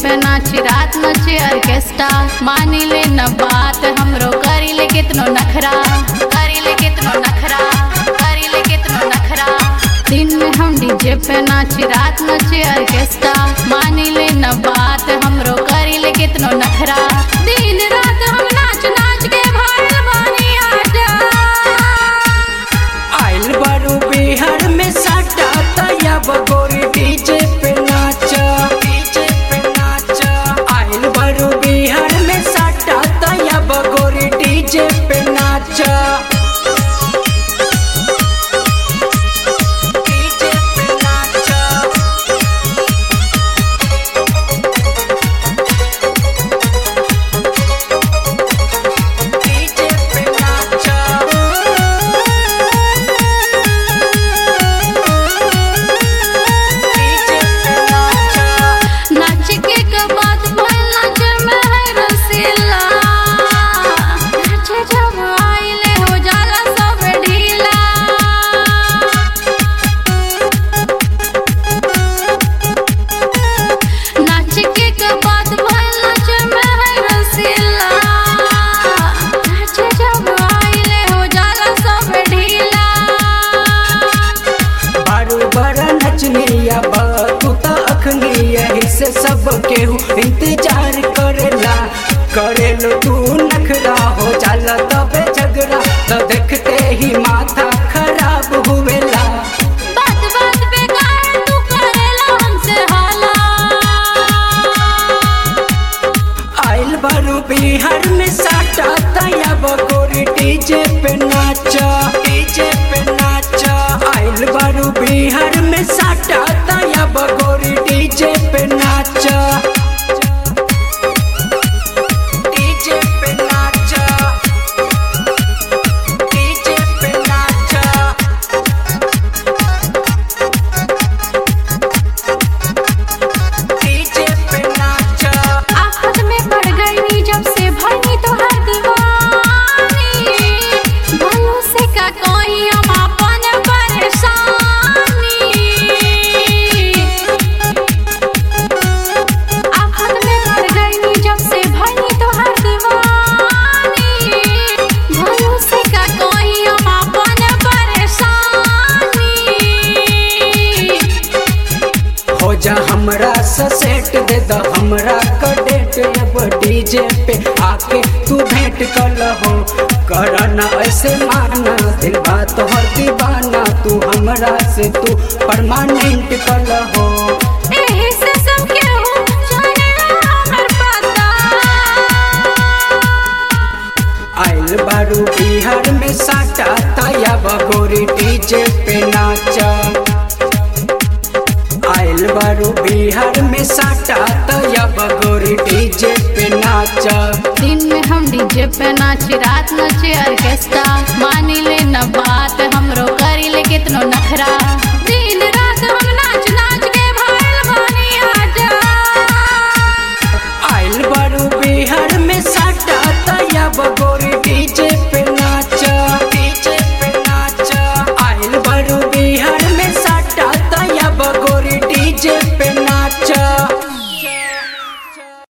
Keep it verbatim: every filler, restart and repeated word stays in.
पे नाची रात नचे ऑर्केस्ट्रा। मानी ले न बात हमरो करी ले कितनो नखरा, करी ले कितनो नखरा, करी ले कितनो नखरा। दिन में हम डीजे पे नाची रात नचे ऑर्केस्ट्रा। मानी ले न बात हमरो करी ले कितनो नखरा। दिन रात हम नाच नाच के भरल बानी आजा। आइल बारू बिहार में साटा तया बगोरी डीजे पे नाचा, डीजे पे नाचा। आइल बारू बिहार में साटा तया बगोरी डीजे पे नाचा। से सब केहू इंतजार करेला, करेलो तू नखरा हो जाला तबे झगड़ा, तो देखते ही माथा खराब हुएला। बात बात पे काहे तू करेला हमसे हाला। आइल बारू बिहार में साटा तया बगोरी डीजे पे नाचा, डीजे पे नाचा। आइल बारू बिहार में साटा तया बगोरी डीजे पे नाचा, डीजे पे नाचा, डीजे पे नाचा। डीजे पे नाचा। आफत में पड़ गई जब से भरनी तो हर दीवानी। भलो से का कोई हम अपन परेशानी। आफत में पड़ गई जब से भरनी तो हर दीवानी। भलो से का कोई हम अपन परेशानी। हो जा हमरा से सेट दे द हमरा का डेट, अब डीजे पे आके तू भेंट कर हो। करना ऐसे माना दिल बात हर दीवाना, तू हमरा से तू परमानेंट कर हो। एही से सब केहू जानेला हमर पता। आइल बारू बिहार में साटा तया बगोरी डीजे पे नाचा। आइल बारू बिहार में साटा तया बगोरी डीजे पे नाचा। दिन में हम डीजे पे नाची रात नचे ऑर्केस्ट्रा। मानी ले न बात हमरो करी ले कितनो नखरा। दिन रात हम नाच नाच के भरल बानी आजा। आइल बारू बिहार में साटा तया बगोरी डीजे पे